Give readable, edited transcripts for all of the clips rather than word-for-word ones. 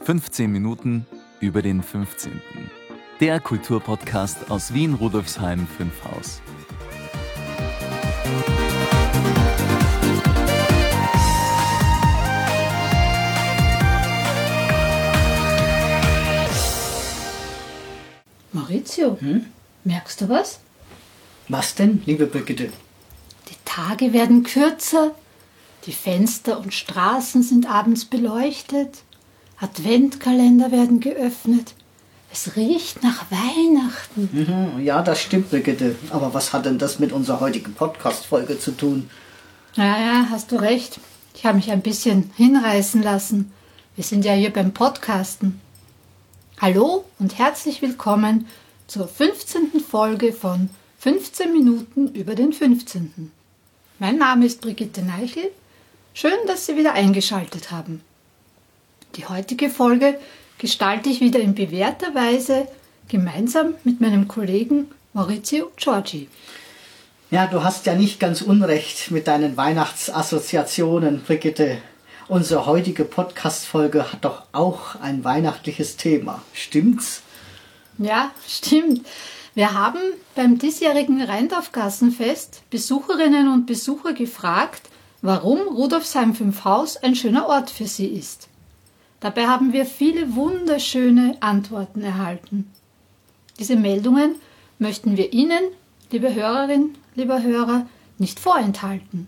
15 Minuten über den 15. Der Kulturpodcast aus Wien-Rudolfsheim 5 Haus. Maurizio, merkst du was? Was denn, liebe Brigitte? Die Tage werden kürzer, die Fenster und Straßen sind abends beleuchtet, Adventkalender werden geöffnet. Es riecht nach Weihnachten. Ja, das stimmt, Brigitte. Aber was hat denn das mit unserer heutigen Podcast-Folge zu tun? Ja, hast du recht. Ich habe mich ein bisschen hinreißen lassen. Wir sind ja hier beim Podcasten. Hallo und herzlich willkommen zur 15. Folge von 15 Minuten über den 15. Mein Name ist Brigitte Neichel. Schön, dass Sie wieder eingeschaltet haben. Die heutige Folge gestalte ich wieder in bewährter Weise gemeinsam mit meinem Kollegen Maurizio Giorgi. Ja, du hast ja nicht ganz unrecht mit deinen Weihnachtsassoziationen, Brigitte. Unsere heutige Podcast-Folge hat doch auch ein weihnachtliches Thema. Stimmt's? Ja, stimmt. Wir haben beim diesjährigen Rheindorf-Gassenfest Besucherinnen und Besucher gefragt, warum Rudolfsheim 5 Haus ein schöner Ort für sie ist. Dabei haben wir viele wunderschöne Antworten erhalten. Diese Meldungen möchten wir Ihnen, liebe Hörerin, lieber Hörer, nicht vorenthalten.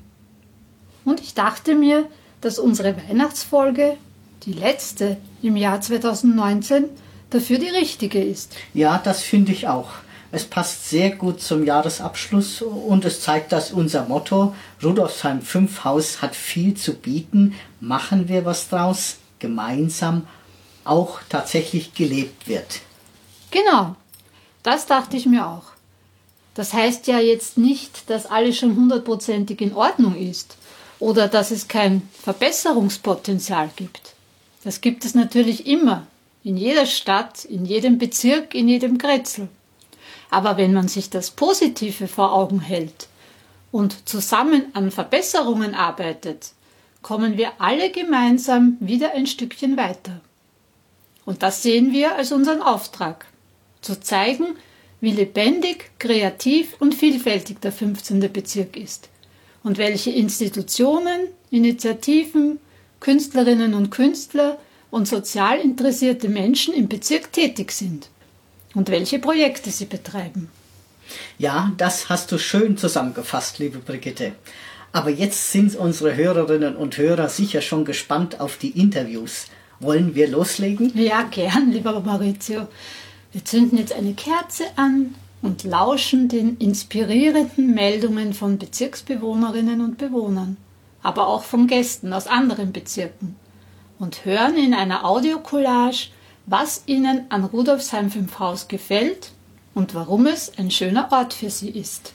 Und ich dachte mir, dass unsere Weihnachtsfolge, die letzte im Jahr 2019, dafür die richtige ist. Ja, das finde ich auch. Es passt sehr gut zum Jahresabschluss und es zeigt, dass unser Motto Rudolfsheim 5 Haus hat viel zu bieten, machen wir was draus, gemeinsam auch tatsächlich gelebt wird. Genau, das dachte ich mir auch. Das heißt ja jetzt nicht, dass alles schon 100%ig in Ordnung ist oder dass es kein Verbesserungspotenzial gibt. Das gibt es natürlich immer, in jeder Stadt, in jedem Bezirk, in jedem Kretzel. Aber wenn man sich das Positive vor Augen hält und zusammen an Verbesserungen arbeitet, kommen wir alle gemeinsam wieder ein Stückchen weiter. Und das sehen wir als unseren Auftrag, zu zeigen, wie lebendig, kreativ und vielfältig der 15. Bezirk ist und welche Institutionen, Initiativen, Künstlerinnen und Künstler und sozial interessierte Menschen im Bezirk tätig sind und welche Projekte sie betreiben. Ja, das hast du schön zusammengefasst, liebe Brigitte. Aber jetzt sind unsere Hörerinnen und Hörer sicher schon gespannt auf die Interviews. Wollen wir loslegen? Ja, gern, lieber Maurizio. Wir zünden jetzt eine Kerze an und lauschen den inspirierenden Meldungen von Bezirksbewohnerinnen und Bewohnern, aber auch von Gästen aus anderen Bezirken und hören in einer Audiocollage, was ihnen an Rudolfsheim 5 Haus gefällt und warum es ein schöner Ort für sie ist.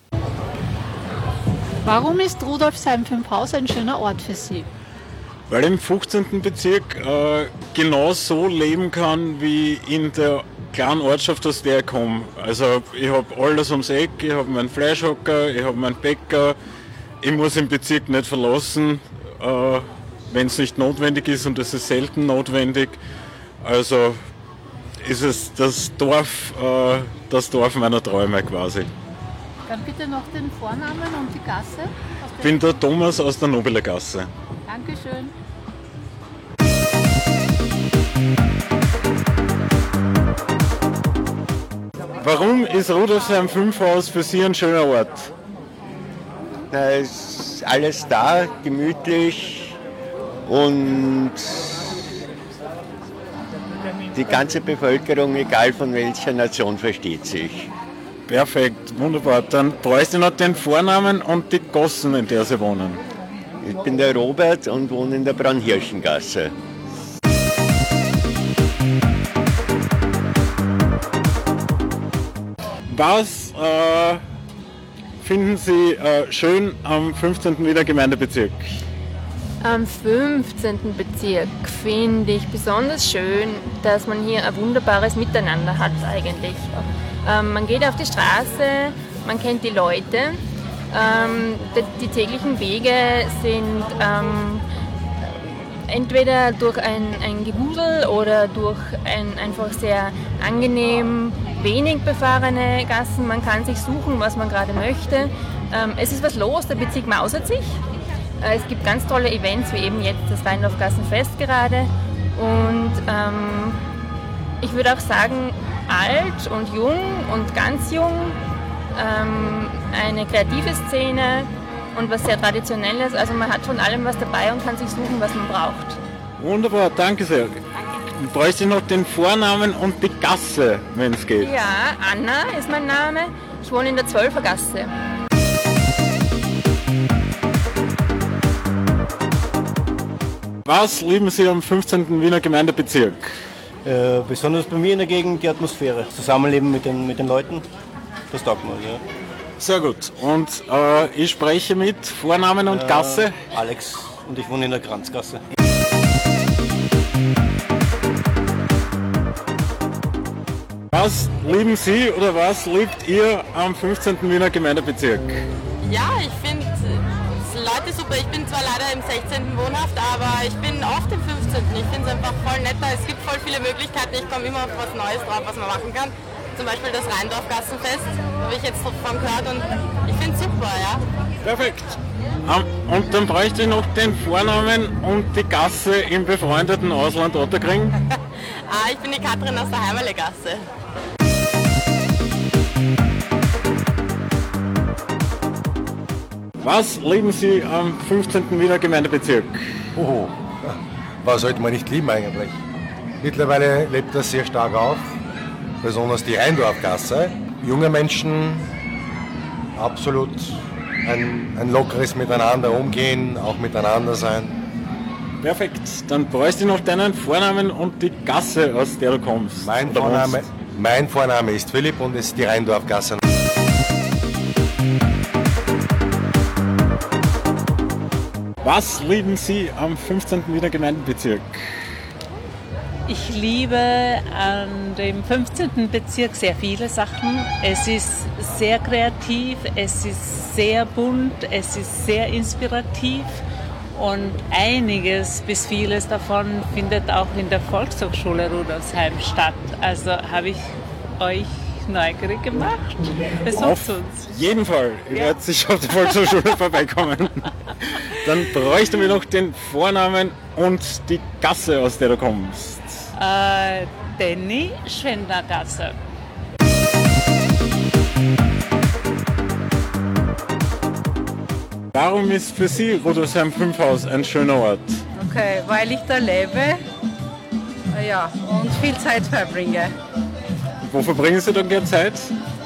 Warum ist Rudolfsheim 5 Haus ein schöner Ort für Sie? Weil ich im 15. Bezirk genau so leben kann, wie in der kleinen Ortschaft, aus der ich komme. Also ich habe alles ums Eck, ich habe meinen Fleischhocker, ich habe meinen Bäcker. Ich muss den Bezirk nicht verlassen, wenn es nicht notwendig ist, und das ist selten notwendig. Also ist es das Dorf meiner Träume quasi. Dann bitte noch den Vornamen und die Gasse. Ich bin der Thomas aus der Nobeler Gasse. Dankeschön. Warum ist Rudolfsheim 5 Haus für Sie ein schöner Ort? Da ist alles da, gemütlich, und die ganze Bevölkerung, egal von welcher Nation, versteht sich. Perfekt, wunderbar. Dann bräuchte ich noch den Vornamen und die Gassen, in der Sie wohnen. Ich bin der Robert und wohne in der Braunhirschengasse. Was finden Sie schön am 15. Wiener Gemeindebezirk? Am 15. Bezirk finde ich besonders schön, dass man hier ein wunderbares Miteinander hat eigentlich. Man geht auf die Straße, man kennt die Leute, die täglichen Wege sind Entweder durch ein Gewusel oder durch einfach sehr angenehm wenig befahrene Gassen. Man kann sich suchen, was man gerade möchte. Es ist was los, der Bezirk mausert sich. Es gibt ganz tolle Events, wie eben jetzt das Rheindorf-Gassenfest gerade. Und ich würde auch sagen, alt und jung und ganz jung, eine kreative Szene und was sehr Traditionelles. Also man hat von allem was dabei und kann sich suchen, was man braucht. Wunderbar, danke sehr. Ich bräuchte noch den Vornamen und die Gasse, wenn es geht. Ja, Anna ist mein Name. Ich wohne in der 12er Gasse. Was lieben Sie am 15. Wiener Gemeindebezirk? Besonders bei mir in der Gegend die Atmosphäre. Zusammenleben mit den Leuten, das taugt mir. Ja. Sehr gut. Und ich spreche mit Vornamen und Gasse? Alex und ich wohne in der Kranzgasse. Was lieben Sie oder was liebt ihr am 15. Wiener Gemeindebezirk? Ja, ich finde Leute super. Ich bin zwar leider im 16. wohnhaft, aber ich bin oft im 15. Ich finde es einfach voll netter. Es gibt voll viele Möglichkeiten. Ich komme immer auf was Neues drauf, was man machen kann. Zum Beispiel das Rheindorf-Gassenfest, habe ich jetzt davon gehört und ich finde es super, ja. Perfekt. Und dann bräuchte ich noch den Vornamen und die Gasse im befreundeten Ausland Otterkring. Ich bin die Katrin aus der Heimerle-Gasse. Was lieben Sie am 15. Wiener Gemeindebezirk? Oh, was sollte man nicht lieben eigentlich? Mittlerweile lebt das sehr stark auf, besonders die Rheindorfgasse. Junge Menschen, absolut ein lockeres Miteinander umgehen, auch miteinander sein. Perfekt, dann bräuchte ich noch deinen Vornamen und die Gasse, aus der du kommst. Mein Vorname ist Philipp und es ist die Rheindorfgasse. Was lieben Sie am 15. Wiener Gemeindebezirk? Ich liebe an dem 15. Bezirk sehr viele Sachen. Es ist sehr kreativ, es ist sehr bunt, es ist sehr inspirativ und einiges bis vieles davon findet auch in der Volkshochschule Rudolfsheim statt. Also habe ich euch neugierig gemacht. Besucht uns. Jeden Fall. Ich werde sicher auf der Volkshochschule vorbeikommen. Dann bräuchten wir noch den Vornamen und die Gasse, aus der du kommst. Danny, Schwendergasse. Warum ist für Sie Rudolfsheim 5 Haus ein schöner Ort? Okay, weil ich da lebe, ja, und viel Zeit verbringe. Wo verbringen Sie dann gerne Zeit?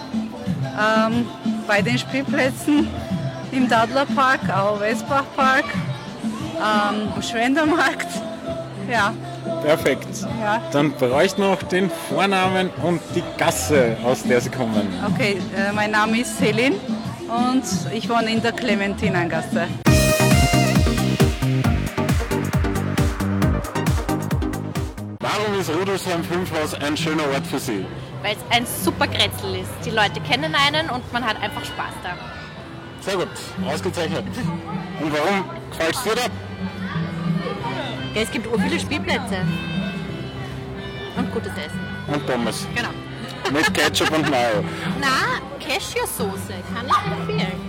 Bei den Spielplätzen, im Dadlerpark, auch Westbachpark, am Schwendermarkt, ja. Perfekt. Ja. Dann bräuchte noch den Vornamen und die Gasse, aus der Sie kommen. Okay, mein Name ist Selin und ich wohne in der Clementinengasse. Warum ist Rudolfsheim 5 Haus ein schöner Ort für Sie? Weil es ein super Grätzl ist. Die Leute kennen einen und man hat einfach Spaß da. Sehr gut, ausgezeichnet. Und warum gefällt es dir da? Ja, es gibt viele Spielplätze. Und gutes Essen. Und Pommes. Genau. Mit Ketchup und Mayo. Na, Cashewsoße kann ich empfehlen.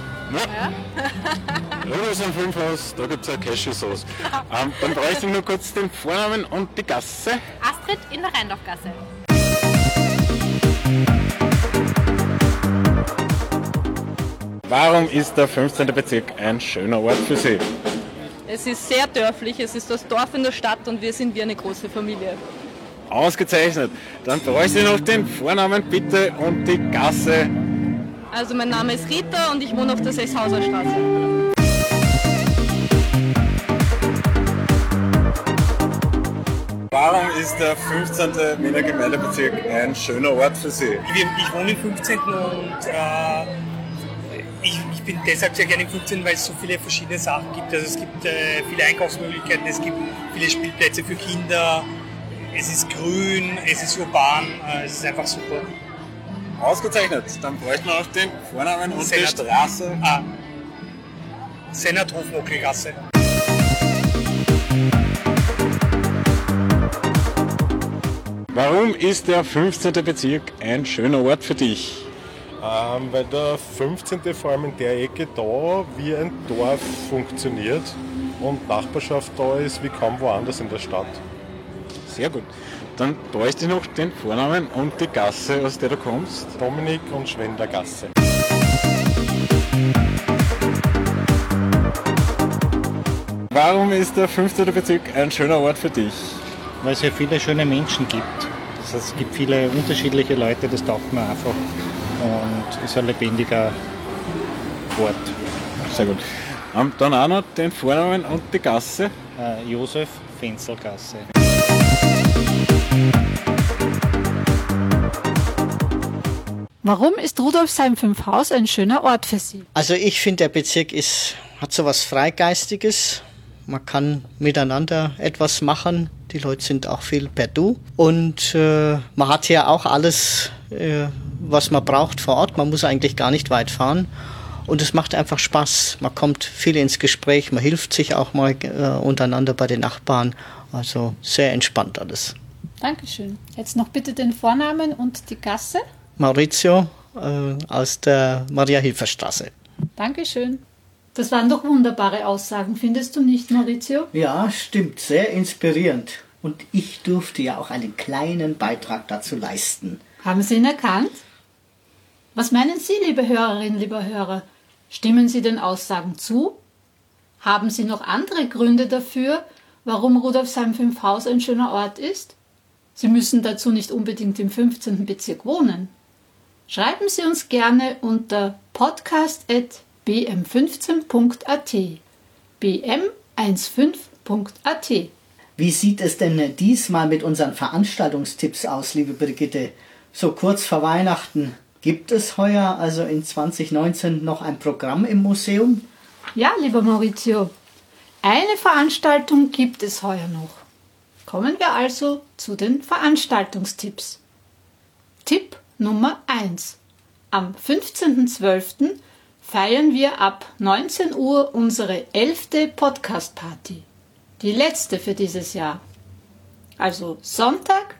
Ja. Rudolfsheim 5 Haus, da gibt es eine Cashewsauce. Dann bräuchte ich nur kurz den Vornamen und die Gasse. Astrid in der Rheindorfgasse. Warum ist der 15. Bezirk ein schöner Ort für Sie? Es ist sehr dörflich, es ist das Dorf in der Stadt und wir sind wie eine große Familie. Ausgezeichnet. Dann bräuchte ich noch den Vornamen bitte und die Gasse. Also mein Name ist Rita und ich wohne auf der Sechshauser Straße. Warum ist der 15. Wiener Gemeindebezirk ein schöner Ort für Sie? Ich wohne im 15. und ich bin deshalb sehr gerne im 15., weil es so viele verschiedene Sachen gibt. Also es gibt viele Einkaufsmöglichkeiten, es gibt viele Spielplätze für Kinder, es ist grün, es ist urban, es ist einfach super. Ausgezeichnet. Dann bräuchten wir auch den Vornamen und die Straße. Senat Hofmockelgasse. Warum ist der 15. Bezirk ein schöner Ort für dich? Weil der 15. vor allem in der Ecke da wie ein Dorf funktioniert und Nachbarschaft da ist wie kaum woanders in der Stadt. Sehr gut. Dann bräuchte ich noch den Vornamen und die Gasse, aus der du kommst. Dominik und Schwender Gasse. Warum ist der 15. Bezirk ein schöner Ort für dich? Weil es ja viele schöne Menschen gibt. Das heißt, es gibt viele unterschiedliche Leute, das taugt mir einfach. Und ist ein lebendiger Ort. Sehr gut. Dann auch noch den Vornamen und die Gasse. Josef Fenzelgasse. Warum ist Rudolfsheim 5 Haus ein schöner Ort für Sie? Also ich finde, der Bezirk hat so was Freigeistiges. Man kann miteinander etwas machen. Die Leute sind auch viel per Du. Und man hat hier auch alles, was man braucht vor Ort. Man muss eigentlich gar nicht weit fahren. Und es macht einfach Spaß. Man kommt viel ins Gespräch. Man hilft sich auch mal untereinander bei den Nachbarn. Also sehr entspannt alles. Dankeschön. Jetzt noch bitte den Vornamen und die Gasse. Maurizio aus der Maria-Hilfer-Straße. Dankeschön. Das waren doch wunderbare Aussagen, findest du nicht, Maurizio? Ja, stimmt. Sehr inspirierend. Und ich durfte ja auch einen kleinen Beitrag dazu leisten. Haben Sie ihn erkannt? Was meinen Sie, liebe Hörerinnen, lieber Hörer? Stimmen Sie den Aussagen zu? Haben Sie noch andere Gründe dafür, warum Rudolfsheim 5 Haus ein schöner Ort ist? Sie müssen dazu nicht unbedingt im 15. Bezirk wohnen. Schreiben Sie uns gerne unter podcast@bm15.at. bm15.at. Wie sieht es denn diesmal mit unseren Veranstaltungstipps aus, liebe Brigitte? So kurz vor Weihnachten. Gibt es heuer, also in 2019, noch ein Programm im Museum? Ja, lieber Maurizio, eine Veranstaltung gibt es heuer noch. Kommen wir also zu den Veranstaltungstipps. Tipp Nummer 1. Am 15.12. feiern wir ab 19 Uhr unsere 11. Podcast-Party. Die letzte für dieses Jahr. Also Sonntag,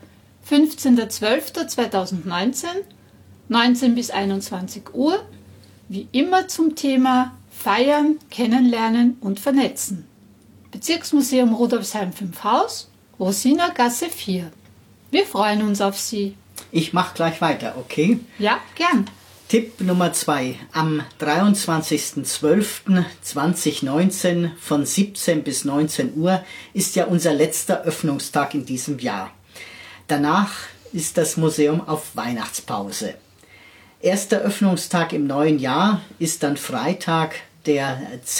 15.12.2019, 19 bis 21 Uhr, wie immer zum Thema Feiern, Kennenlernen und Vernetzen. Bezirksmuseum Rudolfsheim 5 Haus, Rosina Gasse 4. Wir freuen uns auf Sie. Ich mache gleich weiter, okay? Ja, gern. Tipp Nummer 2. Am 23.12.2019 von 17 bis 19 Uhr ist ja unser letzter Öffnungstag in diesem Jahr. Danach ist das Museum auf Weihnachtspause. Erster Öffnungstag im neuen Jahr ist dann Freitag, der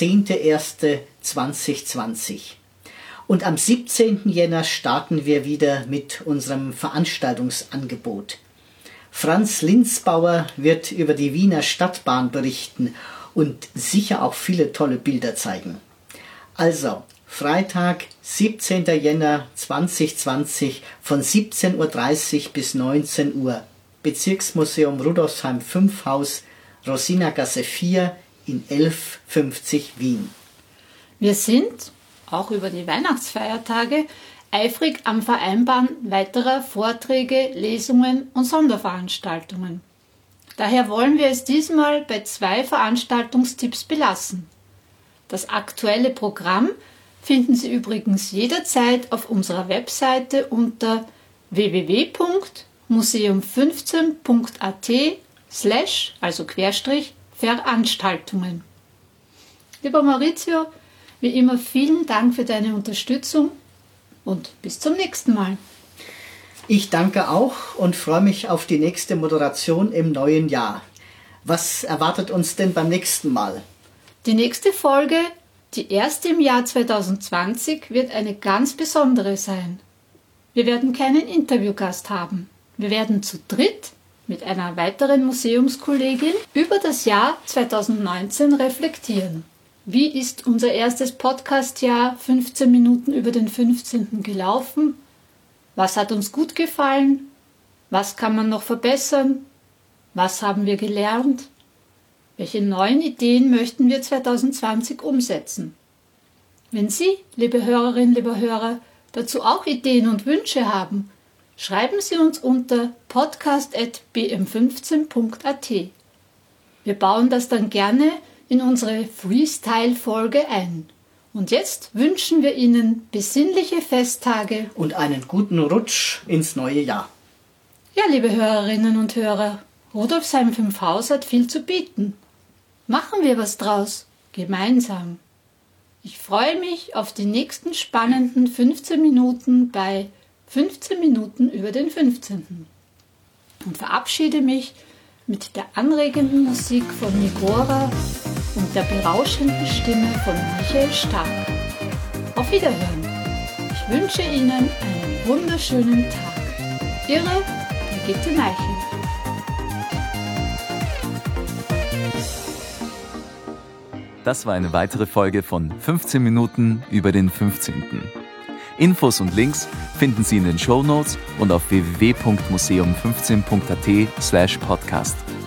10.01.2020. Und am 17. Jänner starten wir wieder mit unserem Veranstaltungsangebot. Franz Linzbauer wird über die Wiener Stadtbahn berichten und sicher auch viele tolle Bilder zeigen. Also, Freitag, 17. Jänner 2020 von 17.30 Uhr bis 19 Uhr. Bezirksmuseum Rudolfsheim 5 Haus, Rosinagasse 4 in 1150 Wien. Wir sind, auch über die Weihnachtsfeiertage, eifrig am Vereinbaren weiterer Vorträge, Lesungen und Sonderveranstaltungen. Daher wollen wir es diesmal bei 2 Veranstaltungstipps belassen. Das aktuelle Programm finden Sie übrigens jederzeit auf unserer Webseite unter www.museum15.at/Veranstaltungen. Lieber Maurizio, wie immer vielen Dank für deine Unterstützung und bis zum nächsten Mal. Ich danke auch und freue mich auf die nächste Moderation im neuen Jahr. Was erwartet uns denn beim nächsten Mal? Die nächste Folge, die erste im Jahr 2020, wird eine ganz besondere sein. Wir werden keinen Interviewgast haben. Wir werden zu dritt mit einer weiteren Museumskollegin über das Jahr 2019 reflektieren. Wie ist unser erstes Podcast-Jahr 15 Minuten über den 15. gelaufen? Was hat uns gut gefallen? Was kann man noch verbessern? Was haben wir gelernt? Welche neuen Ideen möchten wir 2020 umsetzen? Wenn Sie, liebe Hörerinnen, lieber Hörer, dazu auch Ideen und Wünsche haben, schreiben Sie uns unter podcast@bm15.at. Wir bauen das dann gerne in unsere Freestyle-Folge ein. Und jetzt wünschen wir Ihnen besinnliche Festtage und einen guten Rutsch ins neue Jahr. Ja, liebe Hörerinnen und Hörer, Rudolfsheim 5 Haus hat viel zu bieten. Machen wir was draus, gemeinsam. Ich freue mich auf die nächsten spannenden 15 Minuten bei 15 Minuten über den 15. Und verabschiede mich mit der anregenden Musik von Nigora und der berauschenden Stimme von Michael Stark. Auf Wiederhören. Ich wünsche Ihnen einen wunderschönen Tag. Ihre Brigitte Neichel. Das war eine weitere Folge von 15 Minuten über den 15. Infos und Links finden Sie in den Shownotes und auf www.museum15.at/podcast.